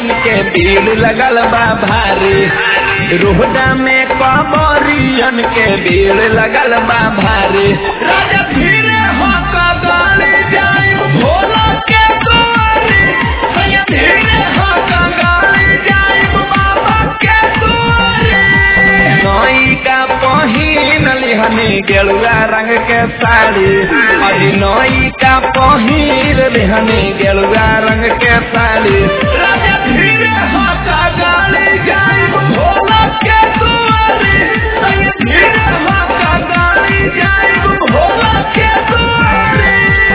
कबरियन के भीड़ लगल बा भारी। रोहडा में कबरियन के भीड़ लगल बा भारी। राजा धीरे होका गाड़ी जाई भोला के दुआरी। धीरे होका गाड़ी जाई बाबा के दुआरी। नई का पहिन लिहनी गेरुआ रंग के साड़ी। अभी नई का पहिन लिहनी गेरुआ रंग के साड़ी। राजा धीरे होका गाड़ी जाई भोला के दुआरी। धीरे होका गाड़ी जाई भोला के दुआरी।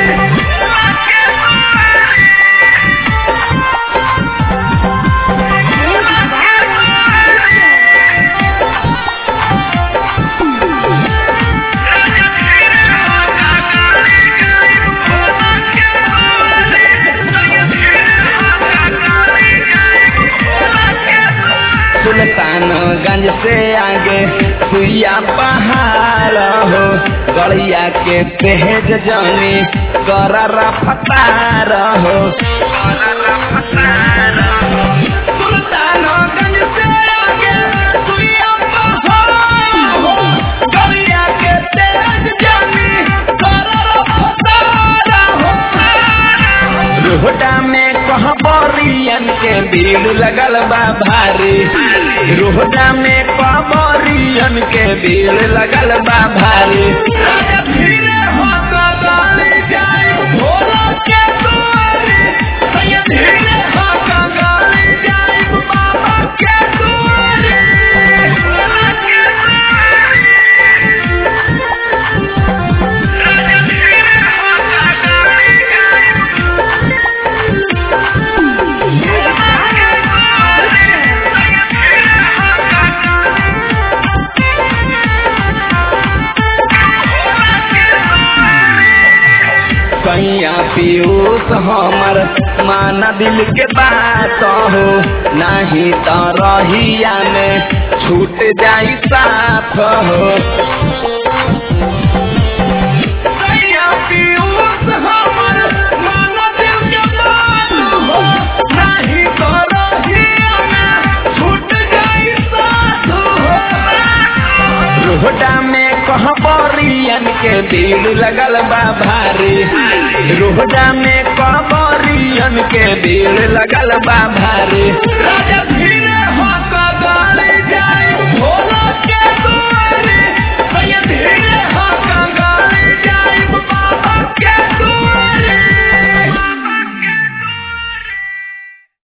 सुल्तानगंज से आगे सुइया पहाड़ हो। गड़िया के तेज जानी कर रफ्तार हो। सुल्तानगंज से आगे सुइया पहाड़ हो। गड़िया के तेज जानी कर रफ्तार हो। रोहडा में कबरियन के भीड़ लगल बा भारी। रोहडा में कबरियन के भीड़ लगल बा भारी। राजा धीरे होका गाड़ी जाई भोला के दुआरी। धीरे होका गाड़ी जाई बाबा के दुआरी। सैया पीयूष हमर माना दिल के बात हो। नहीं तो रहिया में छूट जाई साथ हो। सैया पीयूष हमर माना दिल के बात हो। नहीं तो रहिया में छूट जाई साथ हो। रोहडा में कबरियन के भीड़ लगल बा भारी। रोहडा में कबरियन के भीड़ लगल बा भारी। राजा